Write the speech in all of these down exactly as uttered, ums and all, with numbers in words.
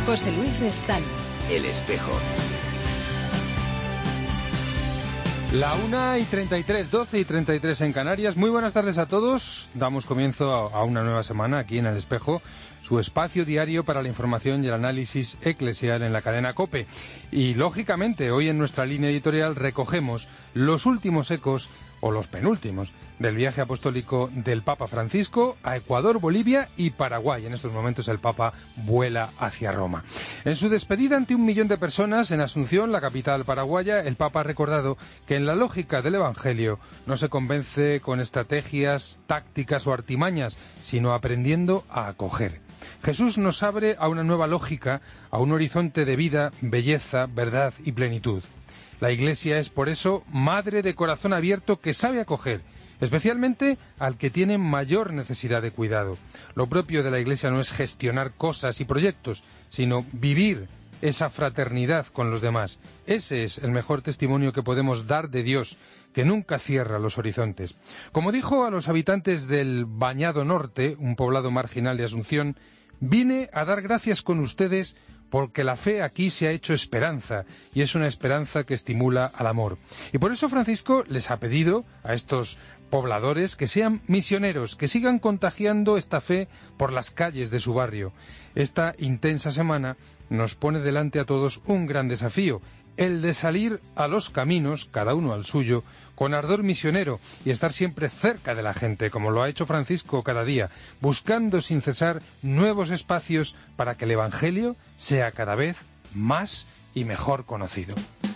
José Luis Restán. El Espejo. La una y treinta y tres, doce y treinta y tres en Canarias. Muy buenas tardes a todos. Damos comienzo a, a una nueva semana aquí en El Espejo, su espacio diario para la información y el análisis eclesial en la cadena COPE. Y, lógicamente, hoy en nuestra línea editorial recogemos los últimos ecos, o los penúltimos, del viaje apostólico del Papa Francisco a Ecuador, Bolivia y Paraguay. En estos momentos el Papa vuela hacia Roma. En su despedida ante un millón de personas en Asunción, la capital paraguaya, el Papa ha recordado que en la lógica del Evangelio no se convence con estrategias, tácticas o artimañas, sino aprendiendo a acoger. Jesús nos abre a una nueva lógica, a un horizonte de vida, belleza, verdad y plenitud. La Iglesia es, por eso, madre de corazón abierto que sabe acoger, especialmente al que tiene mayor necesidad de cuidado. Lo propio de la Iglesia no es gestionar cosas y proyectos, sino vivir esa fraternidad con los demás. Ese es el mejor testimonio que podemos dar de Dios, que nunca cierra los horizontes. Como dijo a los habitantes del Bañado Norte, un poblado marginal de Asunción, vine a dar gracias con ustedes porque la fe aquí se ha hecho esperanza, y es una esperanza que estimula al amor. Y por eso Francisco les ha pedido a estos pobladores que sean misioneros, que sigan contagiando esta fe por las calles de su barrio. Esta intensa semana nos pone delante a todos un gran desafío, el de salir a los caminos, cada uno al suyo, con ardor misionero y estar siempre cerca de la gente, como lo ha hecho Francisco cada día, buscando sin cesar nuevos espacios para que el Evangelio sea cada vez más y mejor conocido.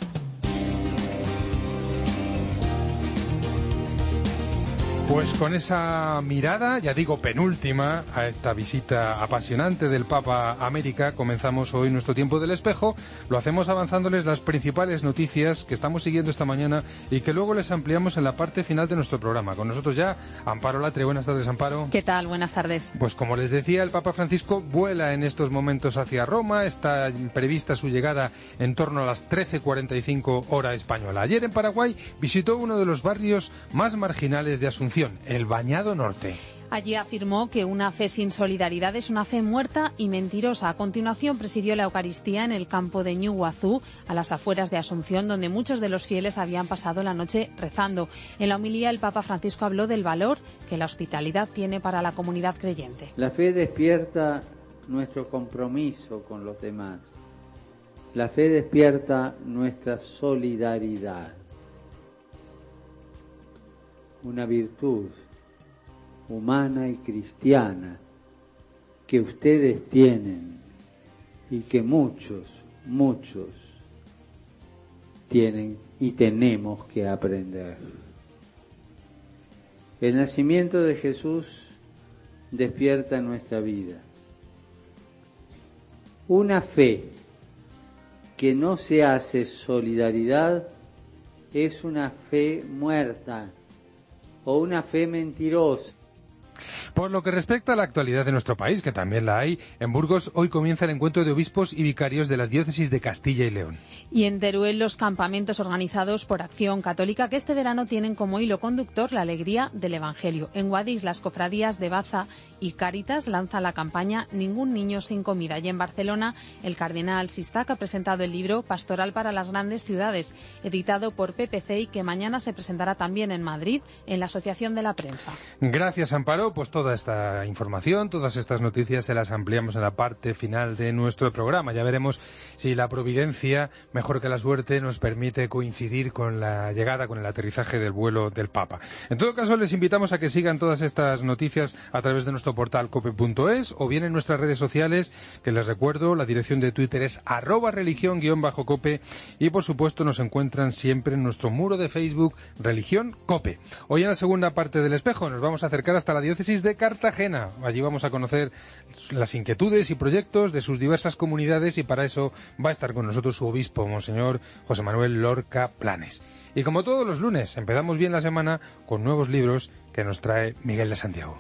Pues con esa mirada, ya digo penúltima, a esta visita apasionante del Papa a América, comenzamos hoy nuestro tiempo del espejo. Lo hacemos avanzándoles las principales noticias que estamos siguiendo esta mañana y que luego les ampliamos en la parte final de nuestro programa. Con nosotros ya Amparo Latre. Buenas tardes, Amparo. ¿Qué tal? Buenas tardes. Pues como les decía, el Papa Francisco vuela en estos momentos hacia Roma. Está prevista su llegada en torno a las trece cuarenta y cinco hora española. Ayer en Paraguay visitó uno de los barrios más marginales de Asunción, el Bañado Norte. Allí afirmó que una fe sin solidaridad es una fe muerta y mentirosa. A continuación presidió la Eucaristía en el campo de Ñuguazú, a las afueras de Asunción, donde muchos de los fieles habían pasado la noche rezando. En la homilía el Papa Francisco habló del valor que la hospitalidad tiene para la comunidad creyente. La fe despierta nuestro compromiso con los demás. La fe despierta nuestra solidaridad. Una virtud humana y cristiana que ustedes tienen y que muchos, muchos tienen y tenemos que aprender. El nacimiento de Jesús despierta nuestra vida. Una fe que no se hace solidaridad es una fe muerta o una fe mentirosa. Por lo que respecta a la actualidad de nuestro país, que también la hay, en Burgos hoy comienza el encuentro de obispos y vicarios de las diócesis de Castilla y León. Y en Teruel los campamentos organizados por Acción Católica, que este verano tienen como hilo conductor la alegría del Evangelio. En Guadix las cofradías de Baza y Cáritas lanzan la campaña Ningún niño sin comida. Y en Barcelona el cardenal Sistac ha presentado el libro Pastoral para las grandes ciudades, editado por P P C y que mañana se presentará también en Madrid en la Asociación de la Prensa. Gracias, Amparo. Pues toda esta información, todas estas noticias se las ampliamos en la parte final de nuestro programa. Ya veremos si la providencia, mejor que la suerte, nos permite coincidir con la llegada, con el aterrizaje del vuelo del Papa. En todo caso, les invitamos a que sigan todas estas noticias a través de nuestro portal cope punto es o bien en nuestras redes sociales, que les recuerdo, la dirección de Twitter es arroba religión guión bajo cope y por supuesto nos encuentran siempre en nuestro muro de Facebook Religión Cope. Hoy en la segunda parte del espejo nos vamos a acercar hasta la diócesis de Cartagena. Allí vamos a conocer las inquietudes y proyectos de sus diversas comunidades y para eso va a estar con nosotros su obispo, Monseñor José Manuel Lorca Planes. Y como todos los lunes, empezamos bien la semana con nuevos libros que nos trae Miguel de Santiago.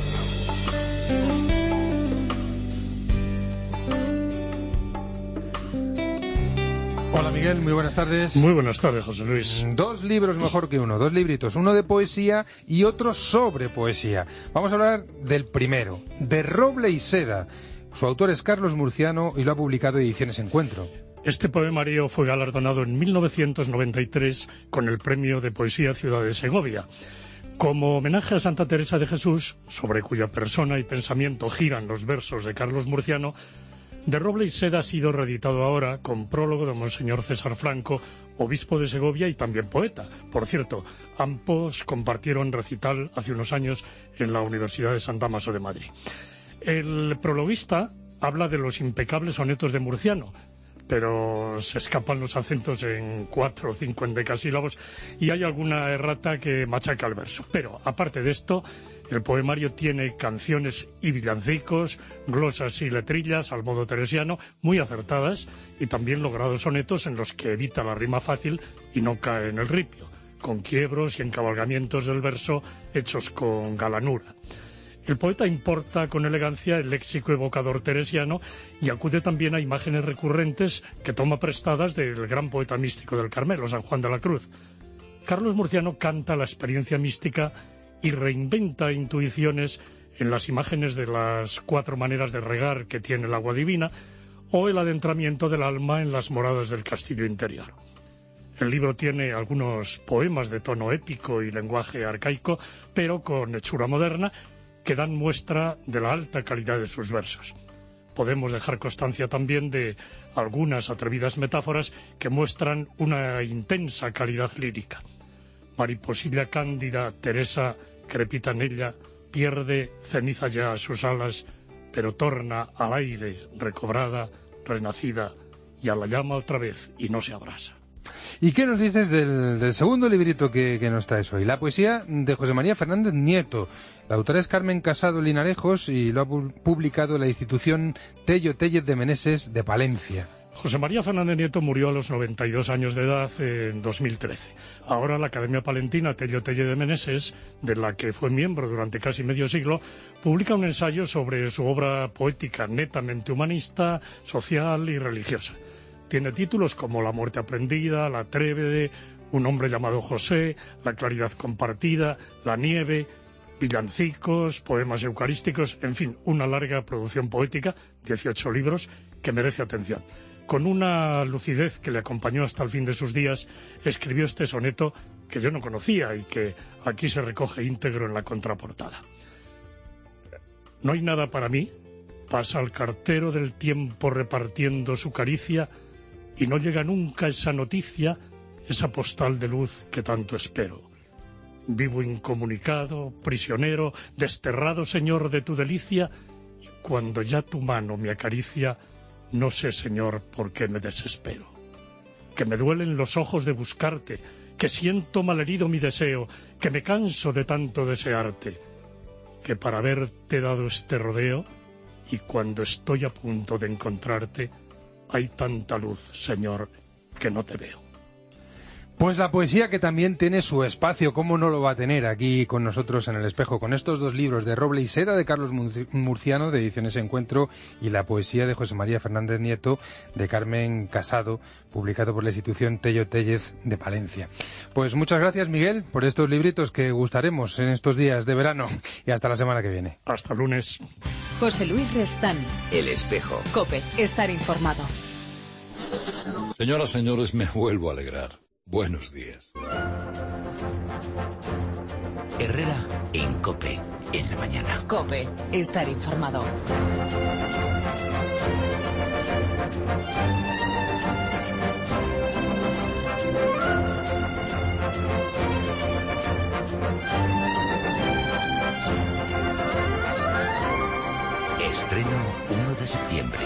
Hola Miguel, muy buenas tardes. Muy buenas tardes, José Luis. Dos libros mejor que uno, dos libritos, uno de poesía y otro sobre poesía. Vamos a hablar del primero, de Roble y Seda, Su autor es Carlos Murciano y lo ha publicado Ediciones Encuentro. Este poemario fue galardonado en mil novecientos noventa y tres con el Premio de Poesía Ciudad de Segovia. Como homenaje a Santa Teresa de Jesús, sobre cuya persona y pensamiento giran los versos de Carlos Murciano, De Roble y Seda ha sido reeditado ahora con prólogo de Monseñor César Franco, obispo de Segovia y también poeta. Por cierto, ambos compartieron recital hace unos años en la Universidad de San Dámaso de Madrid. El prologuista habla de los impecables sonetos de Murciano, pero se escapan los acentos en cuatro o cinco endecasílabos y hay alguna errata que machaca el verso. Pero, aparte de esto, el poemario tiene canciones y villancicos, glosas y letrillas al modo teresiano, muy acertadas, y también logrados sonetos en los que evita la rima fácil y no cae en el ripio, con quiebros y encabalgamientos del verso hechos con galanura. El poeta importa con elegancia el léxico evocador teresiano y acude también a imágenes recurrentes que toma prestadas del gran poeta místico del Carmelo, San Juan de la Cruz. Carlos Murciano canta la experiencia mística y reinventa intuiciones en las imágenes de las cuatro maneras de regar que tiene el agua divina o el adentramiento del alma en las moradas del castillo interior. El libro tiene algunos poemas de tono épico y lenguaje arcaico, pero con hechura moderna, que dan muestra de la alta calidad de sus versos. Podemos dejar constancia también de algunas atrevidas metáforas que muestran una intensa calidad lírica. Mariposilla cándida, Teresa, crepita en ella, pierde ceniza ya sus alas, pero torna al aire, recobrada, renacida, y a la llama otra vez, y no se abrasa. ¿Y qué nos dices del, del segundo librito que, que nos traes hoy? La poesía de José María Fernández Nieto. La autora es Carmen Casado Linarejos y lo ha publicado la institución Tello Téllez de Meneses de Palencia. José María Fernández Nieto murió a los noventa y dos años de edad en dos mil trece. Ahora la Academia Palentina Tello Téllez de Meneses, de la que fue miembro durante casi medio siglo, publica un ensayo sobre su obra poética netamente humanista, social y religiosa. Tiene títulos como La muerte aprendida, La Trévede, Un hombre llamado José, La claridad compartida, La nieve, villancicos, poemas eucarísticos, en fin, una larga producción poética, dieciocho libros, que merece atención. Con una lucidez que le acompañó hasta el fin de sus días, escribió este soneto que yo no conocía y que aquí se recoge íntegro en la contraportada. No hay nada para mí, pasa el cartero del tiempo repartiendo su caricia, y no llega nunca esa noticia, esa postal de luz que tanto espero. Vivo incomunicado, prisionero, desterrado señor de tu delicia, y cuando ya tu mano me acaricia, no sé, señor, por qué me desespero. Que me duelen los ojos de buscarte, que siento malherido mi deseo, que me canso de tanto desearte, que para haberte dado este rodeo, y cuando estoy a punto de encontrarte, hay tanta luz, señor, que no te veo. Pues la poesía que también tiene su espacio, ¿cómo no lo va a tener aquí con nosotros en el espejo? Con estos dos libros, De Roble y Seda, de Carlos Murciano, de Ediciones Encuentro, y La poesía de José María Fernández Nieto, de Carmen Casado, publicado por la institución Tello Téllez de Palencia. Pues muchas gracias, Miguel, por estos libritos que gustaremos en estos días de verano, y hasta la semana que viene. Hasta lunes. José Luis Restán. El espejo. COPE. Estar informado. Señoras, señores, me vuelvo a alegrar. Buenos días. Herrera en COPE, en la mañana. COPE. Estar informado. Estreno uno de septiembre.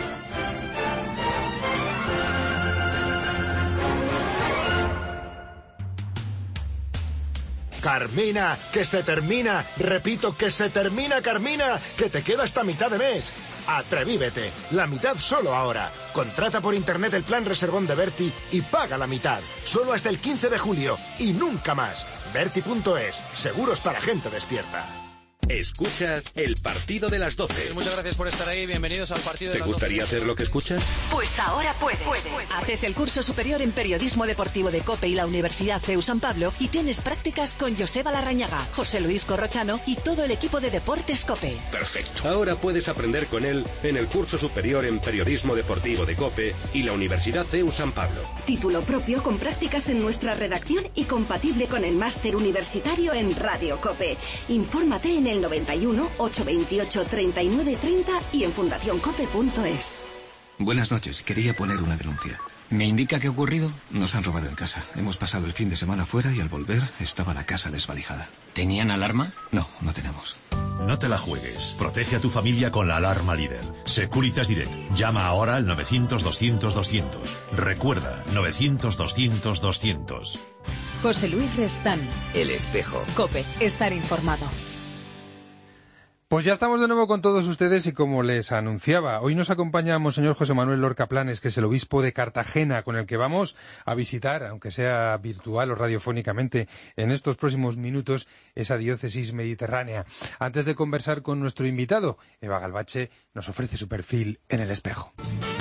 Carmina, que se termina, repito, que se termina, Carmina, que te queda hasta mitad de mes. Atrevívete, la mitad solo ahora. Contrata por internet el plan Reservón de Berti y paga la mitad, solo hasta el quince de julio y nunca más. Berti punto es, seguros para gente despierta. Escuchas el partido de las doce. Muchas gracias por estar ahí. Bienvenidos al partido de las doce. ¿Te gustaría hacer lo que escuchas? Pues ahora puedes. puedes. Haces el curso superior en periodismo deportivo de COPE y la Universidad C E U San Pablo y tienes prácticas con Joseba Larrañaga, José Luis Corrochano y todo el equipo de Deportes COPE. Perfecto. Ahora puedes aprender con él en el curso superior en periodismo deportivo de COPE y la Universidad C E U San Pablo. Título propio con prácticas en nuestra redacción y compatible con el máster universitario en Radio COPE. Infórmate en el noventa y uno, ochocientos veintiocho, treinta y nueve treinta y en fundación cope punto es. Buenas noches, quería poner una denuncia. ¿Me indica qué ha ocurrido? Nos han robado en casa. Hemos pasado el fin de semana fuera y al volver estaba la casa desvalijada. ¿Tenían alarma? No, no tenemos. No te la juegues. Protege a tu familia con la alarma líder. Securitas Direct. Llama ahora al novecientos, doscientos, doscientos. Recuerda, novecientos, doscientos, doscientos. José Luis Restán. El Espejo. COPE. Estar informado. Pues ya estamos de nuevo con todos ustedes y como les anunciaba, hoy nos acompaña Monseñor José Manuel Lorca Planes, que es el obispo de Cartagena, con el que vamos a visitar, aunque sea virtual o radiofónicamente, en estos próximos minutos, esa diócesis mediterránea. Antes de conversar con nuestro invitado, Eva Galvache nos ofrece su perfil en El Espejo.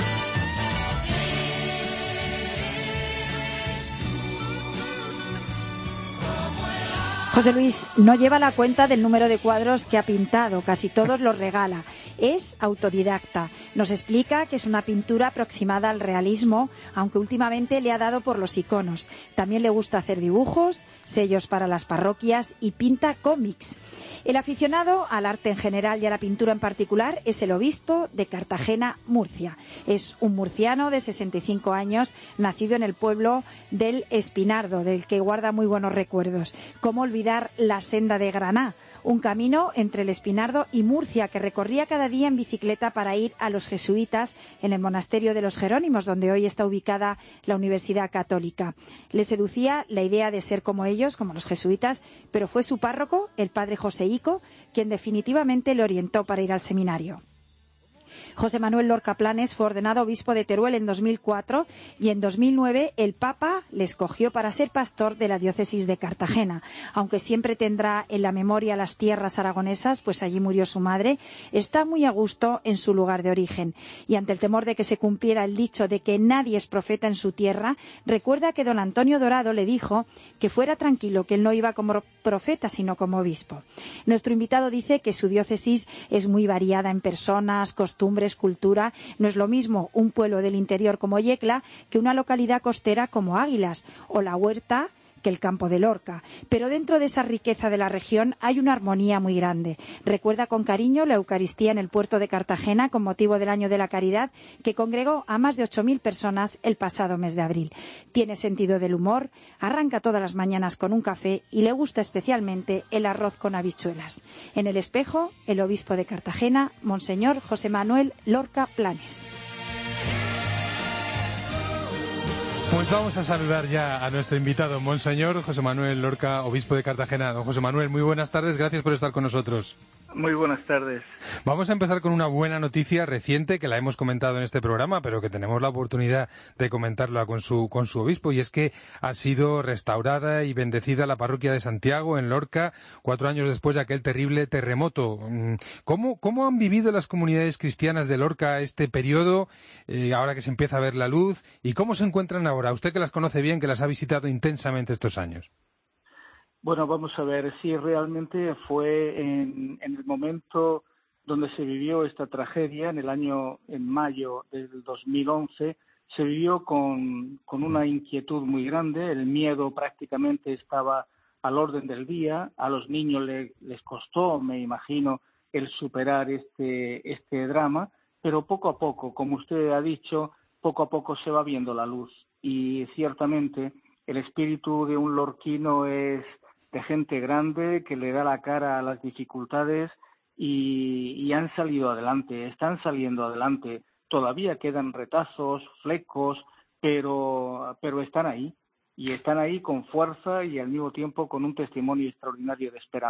José Luis no lleva la cuenta del número de cuadros que ha pintado, casi todos los regala. Es autodidacta. Nos explica que es una pintura aproximada al realismo, aunque últimamente le ha dado por los iconos. También le gusta hacer dibujos, sellos para las parroquias y pinta cómics. El aficionado al arte en general y a la pintura en particular es el obispo de Cartagena, Murcia. Es un murciano de sesenta y cinco años, nacido en el pueblo del Espinardo, del que guarda muy buenos recuerdos. ¿Cómo olvidar la senda de Graná? Un camino entre el Espinardo y Murcia que recorría cada día en bicicleta para ir a los jesuitas en el monasterio de los Jerónimos, donde hoy está ubicada la Universidad Católica. Le seducía la idea de ser como ellos, como los jesuitas, pero fue su párroco, el padre José Ico, quien definitivamente le orientó para ir al seminario. José Manuel Lorca Planes fue ordenado obispo de Teruel en dos mil cuatro y en dos mil nueve el Papa le escogió para ser pastor de la diócesis de Cartagena. Aunque siempre tendrá en la memoria las tierras aragonesas, pues allí murió su madre, está muy a gusto en su lugar de origen. Y ante el temor de que se cumpliera el dicho de que nadie es profeta en su tierra, recuerda que don Antonio Dorado le dijo que fuera tranquilo, que él no iba como profeta, sino como obispo. Nuestro invitado dice que su diócesis es muy variada en personas, costumbres, cultura. No es lo mismo un pueblo del interior como Yecla que una localidad costera como Águilas o La Huerta que el campo de Lorca. Pero dentro de esa riqueza de la región hay una armonía muy grande. Recuerda con cariño la Eucaristía en el puerto de Cartagena con motivo del Año de la Caridad, que congregó a más de ocho mil personas el pasado mes de abril. Tiene sentido del humor, arranca todas las mañanas con un café y le gusta especialmente el arroz con habichuelas. En El Espejo, el obispo de Cartagena, Monseñor José Manuel Lorca Planes. Pues vamos a saludar ya a nuestro invitado, Monseñor José Manuel Lorca, obispo de Cartagena. Don José Manuel, muy buenas tardes, gracias por estar con nosotros. Muy buenas tardes. Vamos a empezar con una buena noticia reciente que la hemos comentado en este programa, pero que tenemos la oportunidad de comentarla con su, con su obispo, y es que ha sido restaurada y bendecida la parroquia de Santiago en Lorca, cuatro años después de aquel terrible terremoto. ¿Cómo, cómo han vivido las comunidades cristianas de Lorca este periodo, eh, ahora que se empieza a ver la luz, y cómo se encuentran ahora? Usted que las conoce bien, que las ha visitado intensamente estos años. Bueno, vamos a ver si realmente fue en, en el momento donde se vivió esta tragedia, en el año, en mayo del dos mil once, se vivió con, con una inquietud muy grande, el miedo prácticamente estaba al orden del día, a los niños le, les costó, me imagino, el superar este, este drama, pero poco a poco, como usted ha dicho, poco a poco se va viendo la luz, y ciertamente el espíritu de un lorquino es de gente grande que le da la cara a las dificultades y, y han salido adelante, están saliendo adelante. Todavía quedan retazos, flecos, pero, pero están ahí. Y están ahí con fuerza y al mismo tiempo con un testimonio extraordinario de esperanza.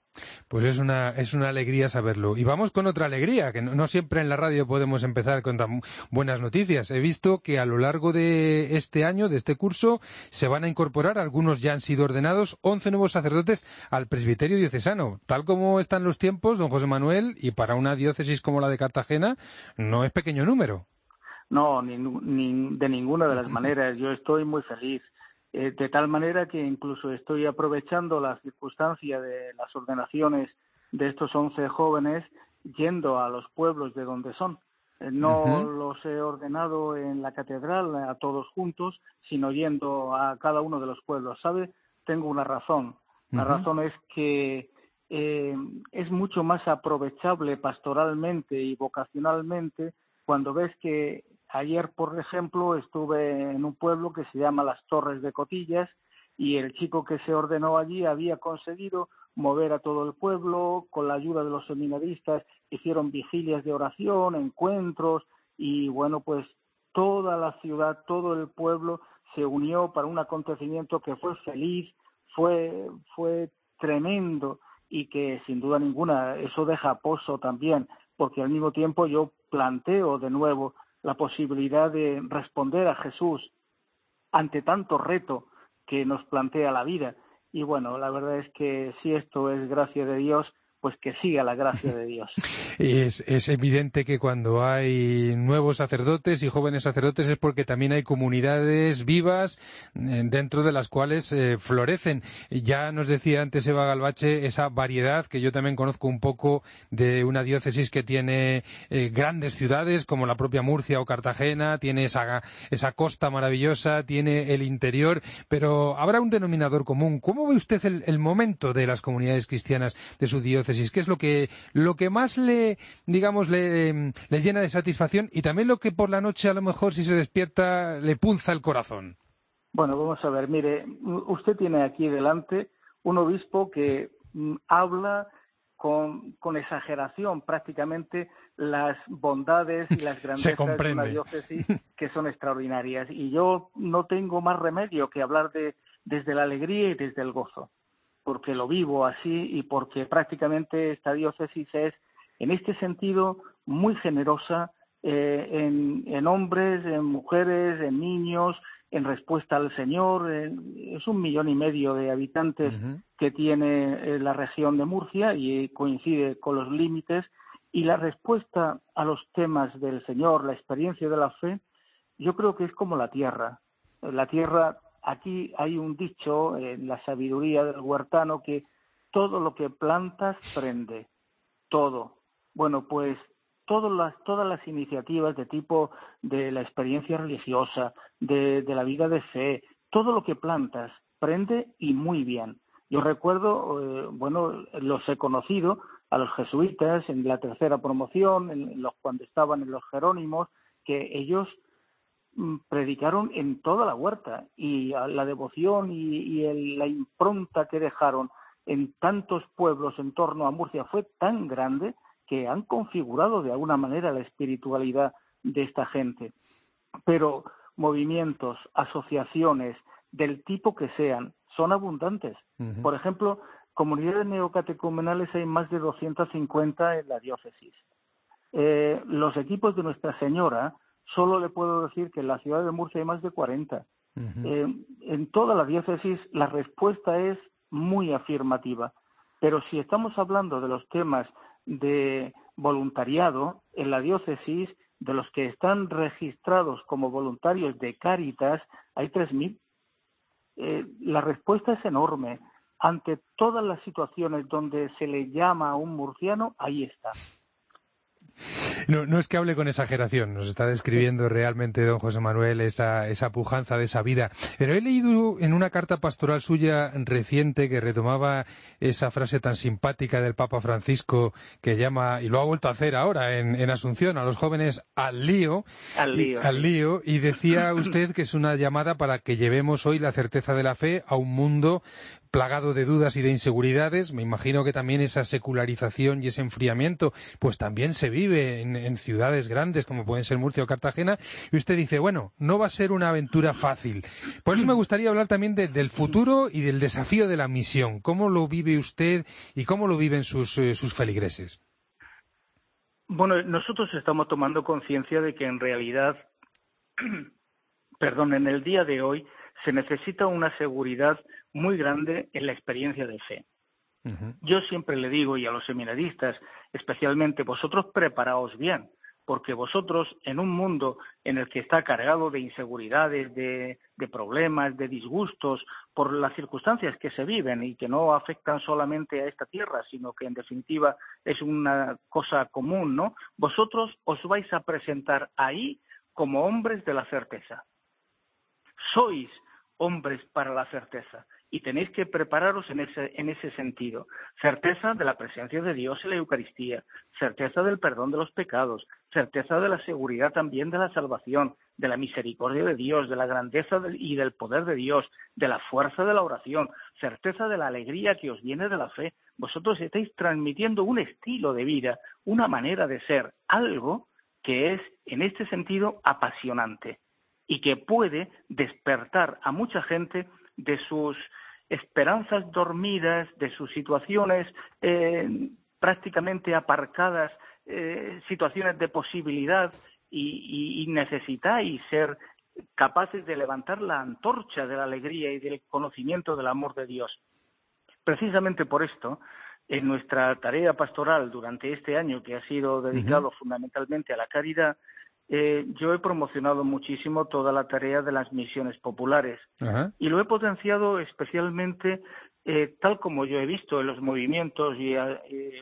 Pues es una, es una alegría saberlo. Y vamos con otra alegría, que no, no siempre en la radio podemos empezar con tan buenas noticias. He visto que a lo largo de este año, de este curso, se van a incorporar, algunos ya han sido ordenados, once nuevos sacerdotes al presbiterio diocesano. Tal como están los tiempos, don José Manuel, y para una diócesis como la de Cartagena, no es pequeño número. No, ni, ni de ninguna de las maneras. Yo estoy muy feliz. Eh, de tal manera que incluso estoy aprovechando la circunstancia de las ordenaciones de estos once jóvenes yendo a los pueblos de donde son. Eh, no uh-huh. los he ordenado en la catedral a todos juntos, sino yendo a cada uno de los pueblos. ¿Sabe? Tengo una razón. La uh-huh. razón es que eh, es mucho más aprovechable pastoralmente y vocacionalmente cuando ves que ayer, por ejemplo, estuve en un pueblo que se llama Las Torres de Cotillas y el chico que se ordenó allí había conseguido mover a todo el pueblo. Con la ayuda de los seminaristas hicieron vigilias de oración, encuentros y, bueno, pues toda la ciudad, todo el pueblo se unió para un acontecimiento que fue feliz, fue, fue tremendo y que, sin duda ninguna, eso deja pozo también, porque al mismo tiempo yo planteo de nuevo la posibilidad de responder a Jesús ante tanto reto que nos plantea la vida. Y bueno, la verdad es que si esto es gracia de Dios, pues que siga la gracia de Dios. Es, es evidente que cuando hay nuevos sacerdotes y jóvenes sacerdotes es porque también hay comunidades vivas dentro de las cuales eh, florecen. Ya nos decía antes Eva Galvache esa variedad que yo también conozco un poco de una diócesis que tiene eh, grandes ciudades como la propia Murcia o Cartagena, tiene esa, esa costa maravillosa, tiene el interior, pero habrá un denominador común. ¿Cómo ve usted el, el momento de las comunidades cristianas de su diócesis? ¿Qué es lo que lo que más le, digamos, le, le llena de satisfacción y también lo que por la noche a lo mejor si se despierta le punza el corazón? Bueno, vamos a ver, mire, usted tiene aquí delante un obispo que mm, habla con, con exageración prácticamente las bondades y las grandezas de una diócesis que son extraordinarias. Y yo no tengo más remedio que hablar de desde la alegría y desde el gozo, porque lo vivo así y porque prácticamente esta diócesis es, en este sentido, muy generosa eh, en, en hombres, en mujeres, en niños, en respuesta al Señor. Eh, es un millón y medio de habitantes uh-huh. que tiene eh, la región de Murcia y coincide con los límites. Y la respuesta a los temas del Señor, la experiencia de la fe, yo creo que es como la tierra. La tierra... Aquí hay un dicho en la sabiduría del huertano que todo lo que plantas prende, todo. Bueno, pues todas las, todas las iniciativas de tipo de la experiencia religiosa, de, de la vida de fe, todo lo que plantas prende y muy bien. Yo recuerdo, eh, bueno, los he conocido a los jesuitas en la tercera promoción, en los, cuando estaban en los Jerónimos, que ellos predicaron en toda la huerta y la devoción y, y el, la impronta que dejaron en tantos pueblos en torno a Murcia fue tan grande que han configurado de alguna manera la espiritualidad de esta gente. Pero movimientos, asociaciones, del tipo que sean, son abundantes. Uh-huh. Por ejemplo, comunidades neocatecumenales hay más de doscientas cincuenta en la diócesis. Eh, los equipos de Nuestra Señora, solo le puedo decir que en la ciudad de Murcia hay más de cuarenta. Uh-huh. Eh, en toda la diócesis la respuesta es muy afirmativa. Pero si estamos hablando de los temas de voluntariado en la diócesis, de los que están registrados como voluntarios de Cáritas, hay tres mil. Eh, la respuesta es enorme. Ante todas las situaciones donde se le llama a un murciano, ahí está. No, no es que hable con exageración, nos está describiendo realmente don José Manuel esa, esa pujanza de esa vida. Pero he leído en una carta pastoral suya reciente que retomaba esa frase tan simpática del Papa Francisco que llama, y lo ha vuelto a hacer ahora en, en Asunción, a los jóvenes al lío, al lío, y, al lío, y decía usted que es una llamada para que llevemos hoy la certeza de la fe a un mundo plagado de dudas y de inseguridades. Me imagino que también esa secularización y ese enfriamiento pues también se vive en, en ciudades grandes como pueden ser Murcia o Cartagena. Y usted dice, bueno, no va a ser una aventura fácil. Por eso me gustaría hablar también de, del futuro y del desafío de la misión. ¿Cómo lo vive usted y cómo lo viven sus, eh, sus feligreses? Bueno, nosotros estamos tomando conciencia de que en realidad, perdón, en el día de hoy se necesita una seguridad muy grande en la experiencia de fe. Uh-huh. Yo siempre le digo, y a los seminaristas, especialmente, vosotros preparaos bien, porque vosotros, en un mundo en el que está cargado de inseguridades, de, de problemas, de disgustos, por las circunstancias que se viven y que no afectan solamente a esta tierra, sino que en definitiva es una cosa común, ¿no? Vosotros os vais a presentar ahí como hombres de la certeza. Sois hombres para la certeza. Y tenéis que prepararos en ese, en ese sentido. Certeza de la presencia de Dios en la Eucaristía, certeza del perdón de los pecados, certeza de la seguridad también de la salvación, de la misericordia de Dios, de la grandeza del, y del poder de Dios, de la fuerza de la oración, certeza de la alegría que os viene de la fe. Vosotros estáis transmitiendo un estilo de vida, una manera de ser, algo que es, en este sentido, apasionante y que puede despertar a mucha gente de sus esperanzas dormidas, de sus situaciones eh, prácticamente aparcadas, eh, situaciones de posibilidad, y, y, y necesitáis ser capaces de levantar la antorcha de la alegría y del conocimiento del amor de Dios. Precisamente por esto, en nuestra tarea pastoral durante este año, que ha sido dedicado uh-huh. fundamentalmente a la caridad, Eh, yo he promocionado muchísimo toda la tarea de las misiones populares. Ajá. Y lo he potenciado especialmente eh, tal como yo he visto en los movimientos y, eh,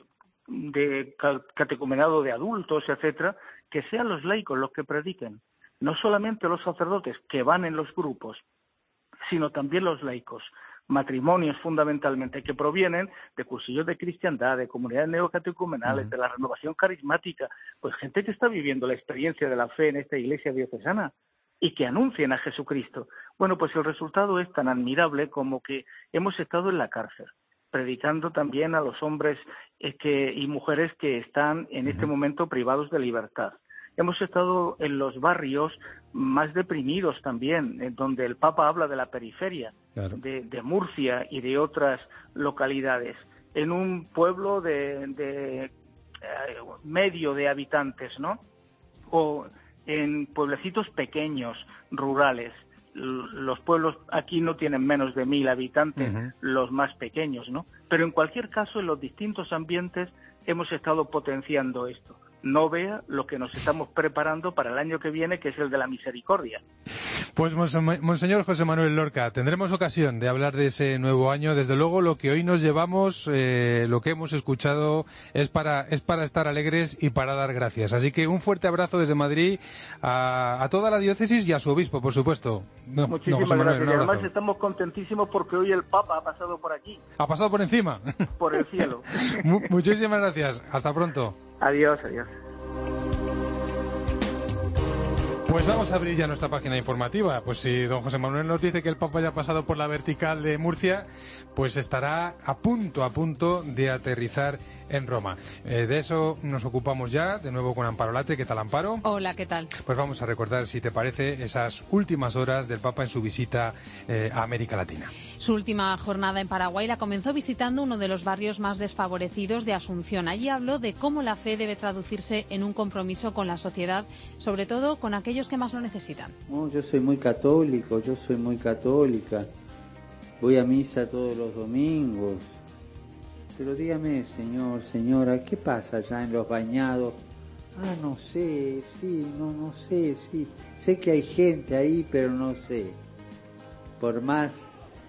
de catecumenado de adultos, etcétera, que sean los laicos los que prediquen, no solamente los sacerdotes que van en los grupos, sino también los laicos. Matrimonios fundamentalmente que provienen de cursillos de cristiandad, de comunidades neocatecumenales, uh-huh. de la renovación carismática, pues gente que está viviendo la experiencia de la fe en esta iglesia diocesana y que anuncien a Jesucristo. Bueno, pues el resultado es tan admirable como que hemos estado en la cárcel, predicando también a los hombres eh, que, y mujeres que están en uh-huh. este momento privados de libertad. Hemos estado en los barrios más deprimidos también, en donde el Papa habla de la periferia, claro. de, de Murcia y de otras localidades, en un pueblo de, de eh, medio de habitantes, ¿no? O en pueblecitos pequeños, rurales. Los pueblos aquí no tienen menos de mil habitantes, uh-huh. los más pequeños, ¿no? Pero en cualquier caso, en los distintos ambientes hemos estado potenciando esto. No vea lo que nos estamos preparando para el año que viene, que es el de la misericordia. Pues, Monseñor José Manuel Lorca, tendremos ocasión de hablar de ese nuevo año. Desde luego, lo que hoy nos llevamos, eh, lo que hemos escuchado, es para, es para estar alegres y para dar gracias. Así que un fuerte abrazo desde Madrid a, a toda la diócesis y a su obispo, por supuesto. No, Muchísimas no, Manuel, gracias. Y además estamos contentísimos porque hoy el Papa ha pasado por aquí. ¿Ha pasado por encima? Por el cielo. Muchísimas gracias. Hasta pronto. Adiós, adiós. Pues vamos a abrir ya nuestra página informativa. Pues si don José Manuel nos dice que el Papa ya ha pasado por la vertical de Murcia, pues estará a punto, a punto de aterrizar en Roma. Eh, de eso nos ocupamos ya, de nuevo con Amparo Latre. ¿Qué tal, Amparo? Hola, ¿qué tal? Pues vamos a recordar, si te parece, esas últimas horas del Papa en su visita eh, a América Latina. Su última jornada en Paraguay la comenzó visitando uno de los barrios más desfavorecidos de Asunción. Allí habló de cómo la fe debe traducirse en un compromiso con la sociedad, sobre todo con aquellos que más lo necesitan. No, yo soy muy católico, yo soy muy católica. Voy a misa todos los domingos. Pero dígame, señor, señora, ¿qué pasa allá en los bañados? Ah, no sé, sí, no, no sé, sí. Sé que hay gente ahí, pero no sé. Por más...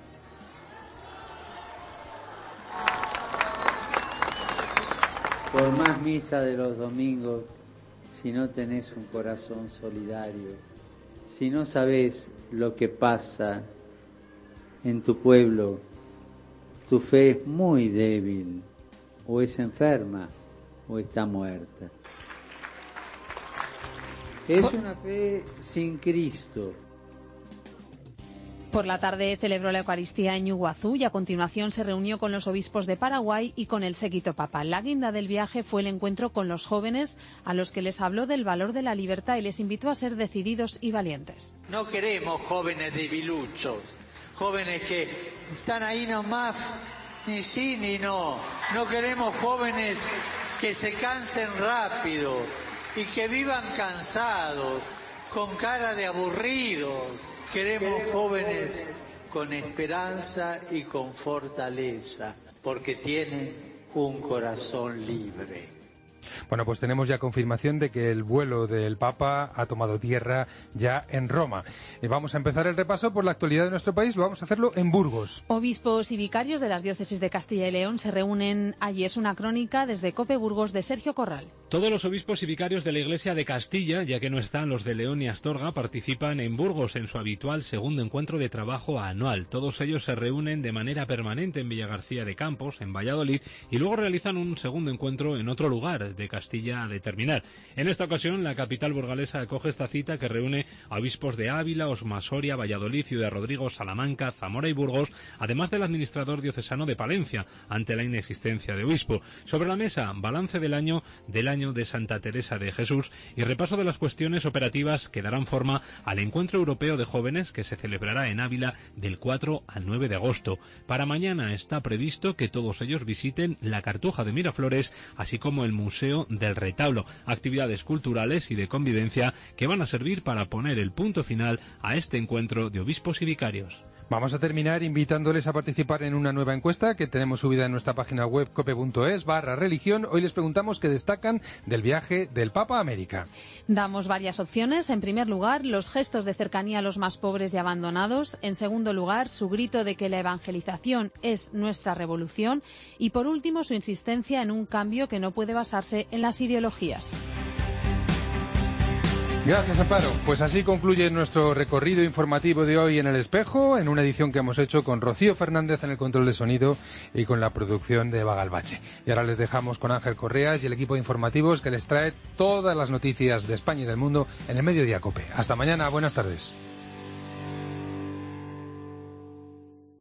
Por más misa de los domingos, si no tenés un corazón solidario, si no sabés lo que pasa en tu pueblo, tu fe es muy débil, o es enferma, o está muerta. Es una fe sin Cristo. Por la tarde celebró la Eucaristía en Iguazú y a continuación se reunió con los obispos de Paraguay y con el séquito papal. La guinda del viaje fue el encuentro con los jóvenes, a los que les habló del valor de la libertad y les invitó a ser decididos y valientes. No queremos jóvenes debiluchos, jóvenes que están ahí nomás, ni sí ni no. No queremos jóvenes que se cansen rápido y que vivan cansados, con cara de aburridos. Queremos jóvenes con esperanza y con fortaleza, porque tienen un corazón libre. Bueno, pues tenemos ya confirmación de que el vuelo del Papa ha tomado tierra ya en Roma. Y vamos a empezar el repaso por la actualidad de nuestro país. Vamos a hacerlo en Burgos. Obispos y vicarios de las diócesis de Castilla y León se reúnen allí. Es una crónica desde COPE Burgos de Sergio Corral. Todos los obispos y vicarios de la Iglesia de Castilla, ya que no están los de León y Astorga, participan en Burgos en su habitual segundo encuentro de trabajo anual. Todos ellos se reúnen de manera permanente en Villagarcía de Campos, en Valladolid, y luego realizan un segundo encuentro en otro lugar de Castilla a determinar. En esta ocasión, la capital burgalesa acoge esta cita que reúne a obispos de Ávila, Osma Soria, Valladolid, Ciudad Rodrigo, Salamanca, Zamora y Burgos, además del administrador diocesano de Palencia, ante la inexistencia de obispo. Sobre la mesa, balance del año del año de Santa Teresa de Jesús y repaso de las cuestiones operativas que darán forma al Encuentro Europeo de Jóvenes que se celebrará en Ávila del cuatro al nueve de agosto. Para mañana está previsto que todos ellos visiten la Cartuja de Miraflores, así como el Museo del Retablo, actividades culturales y de convivencia que van a servir para poner el punto final a este encuentro de obispos y vicarios. Vamos a terminar invitándoles a participar en una nueva encuesta que tenemos subida en nuestra página web cope.es barra religión. Hoy les preguntamos qué destacan del viaje del Papa a América. Damos varias opciones. En primer lugar, los gestos de cercanía a los más pobres y abandonados. En segundo lugar, su grito de que la evangelización es nuestra revolución. Y por último, su insistencia en un cambio que no puede basarse en las ideologías. Gracias, Amparo. Pues así concluye nuestro recorrido informativo de hoy en El Espejo, en una edición que hemos hecho con Rocío Fernández en el control de sonido y con la producción de Eva Galvache. Y ahora les dejamos con Ángel Correas y el equipo de informativos que les trae todas las noticias de España y del mundo en el Mediodía COPE. Hasta mañana, buenas tardes.